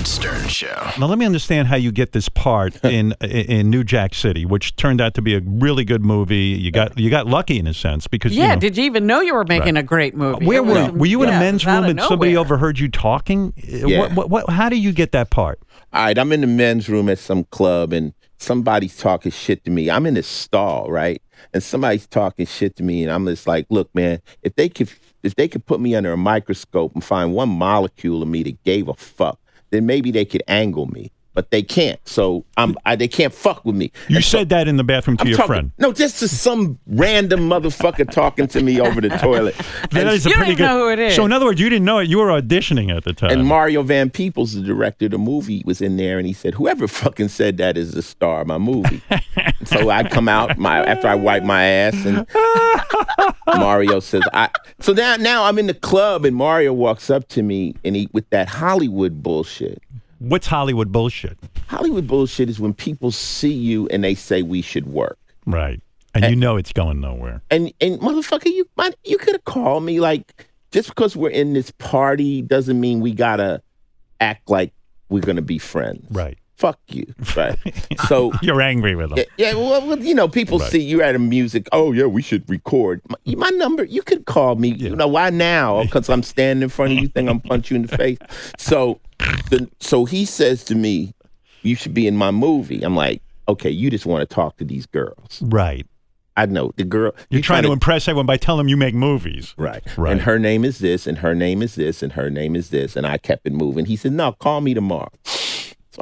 Howard Stern Show. Now, let me understand how you get this part in New Jack City, which turned out to be a really good movie. You got lucky in a sense because did you even know you were making a great movie? Where were you in a men's room and somebody overheard you talking? Yeah. How do you get that part? All right, I'm in the men's room at some club and somebody's talking shit to me. I'm in this stall, right? And somebody's talking shit to me and I'm just like, look, man, if they could put me under a microscope and find one molecule of me that gave a fuck, then maybe they could angle me. But they can't. So they can't fuck with me. You said that in the bathroom to your friend. No, just to some random motherfucker talking to me over the toilet. That is a pretty good. Know who it is. So in other words, you didn't know it. You were auditioning at the time. And Mario Van Peebles, the director of the movie, was in there, and he said, "Whoever fucking said that is the star of my movie." So I come out after I wipe my ass, and Mario says, So now I'm in the club, and Mario walks up to me, and he with that Hollywood bullshit. What's Hollywood bullshit? Hollywood bullshit is when people see you and they say we should work. Right. And you know it's going nowhere. And motherfucker, you could have called me. Like, just because we're in this party doesn't mean we gotta act like we're gonna be friends. Right. Fuck you. Right. So you're angry with them. Yeah, well, people see you're at a music. Oh yeah, we should record. My number, you could call me. Yeah. Why now? Because I'm standing in front of you, think I'm punch you in the face. So he says to me, you should be in my movie. I'm like, okay, you just want to talk to these girls. Right. I know. The girl. You're trying to impress everyone by telling them you make movies. Right. And her name is this, and her name is this, and her name is this. And I kept it moving. He said, no, call me tomorrow. So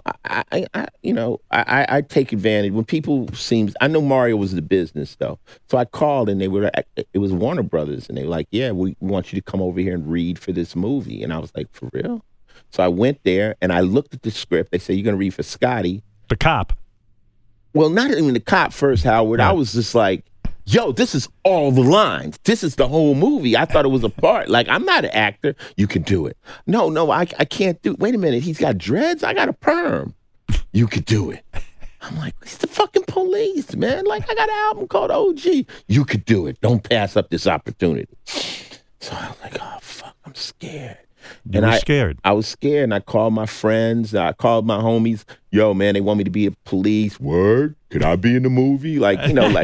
I take advantage. When people I know Mario was the business, though. So I called, and it was Warner Brothers, and they were like, yeah, we want you to come over here and read for this movie. And I was like, for real? So I went there and I looked at the script. They said, you're going to read for Scotty. The cop. Well, not even the cop first, Howard. Right. I was just like, yo, this is all the lines. This is the whole movie. I thought it was a part. Like, I'm not an actor. You can do it. No, I can't do it. Wait a minute. He's got dreads. I got a perm. You could do it. I'm like, it's the fucking police, man. Like, I got an album called OG. You could do it. Don't pass up this opportunity. So I was like, oh, fuck, I'm scared. You were scared. I was scared, and I called my friends. I called my homies. Yo, man, they want me to be a police. Word? Could I be in the movie? Like, they They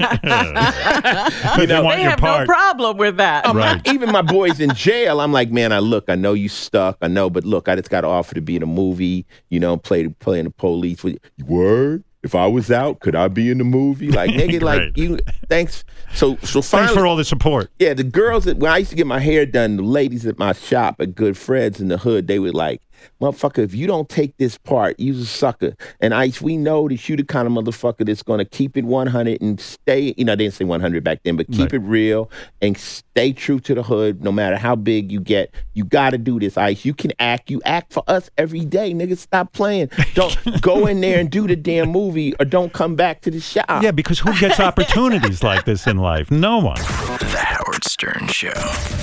have no problem with that. Right. Even my boys in jail, I'm like, man, I know you stuck. I know, but look, I just got to offer to be in a movie, playing the police. Word? If I was out, could I be in the movie? Like, nigga, like, thanks. So finally, thanks for all the support. Yeah, the girls, when I used to get my hair done, the ladies at my shop at Good Fred's in the hood, they were like, motherfucker, if you don't take this part, you's a sucker. And we know that you the kind of motherfucker that's going to keep it 100 and stay, they didn't say 100 back then, but keep it real and stay true to the hood no matter how big you get. You got to do this, Ice. You can act. You act for us every day. Nigga, stop playing. Don't go in there and do the damn movie or don't come back to the shop. Yeah, because who gets opportunities like this in life? No one. The Howard Stern Show.